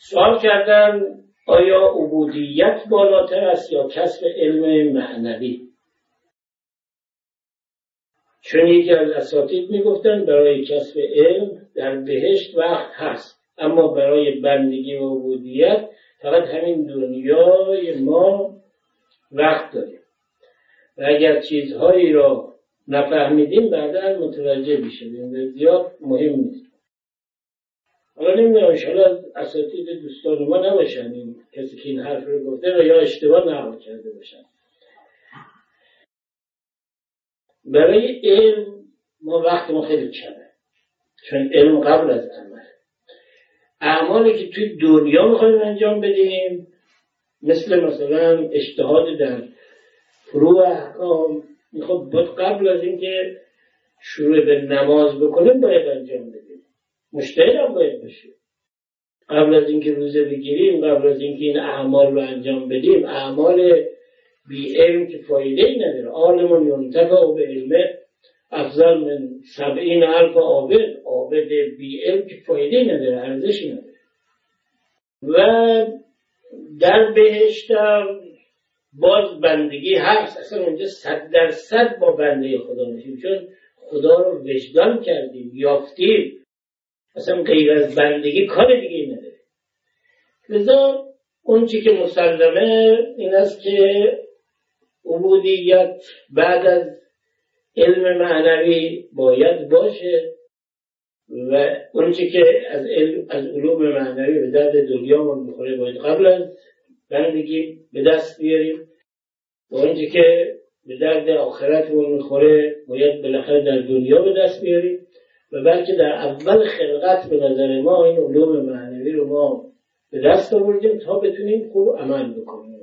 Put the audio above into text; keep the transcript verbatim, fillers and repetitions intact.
سوال کردن آیا عبودیت بالاتر است یا کسب علم معنوی؟ چون یکی از اساتید میگفتن برای کسب علم در بهشت وقت هست، اما برای بندگی و عبودیت فقط همین دنیای ما وقت داریم و اگر چیزهایی را نفهمیدیم بعدا متوجه میشیم و زیاد مهم نیست. حالا نمیدونم انشاءالله اساتید دوستان ما نباشن این کسی که این حرف رو گفته و یا اشتباه نقل کرده باشن. برای علم ما وقت ما خیلی کمه، چون علم قبل از عمل. اعمالی که توی دنیا میخوایم انجام بدیم مثل مثلا اجتهاد در فروع احکام، خب باید قبل از اینکه شروع به نماز بکنیم باید انجام بدیم، مجتهد هم باید باشیم. قبل از اینکه روزه بگیریم، قبل از اینکه این اعمال رو انجام بدیم، اعمال بی علم که فایده ای نداره. عالم ینتفع به علمه افضل من سبعین الف عابد. عابد بی علم که فایده ای نداره، ارزشی نداره. و در بهشتم باز بندگی هست، اصلا اونجا صد درصد با بنده خدا میشیم، چون خدا رو وجدان کردیم، یافتیم، اصلا غیر از بندگی کار دیگه نداره. لذا اون چی که مسلمه این است که عبودیت بعد از علم معنوی باید باشه و اون چی که از علم از علوم معنوی به درد دنیا ما میخوره باید قبل از بندگی به دست بیاریم و اون چی که به درد آخرت ما میخوره باید بالاخره در دنیا به دست بیاریم و بلکه در اول خلقت به نظر ما این علوم معنوی رو ما به دست آوردیم تا بتونیم خوب عمل بکنیم.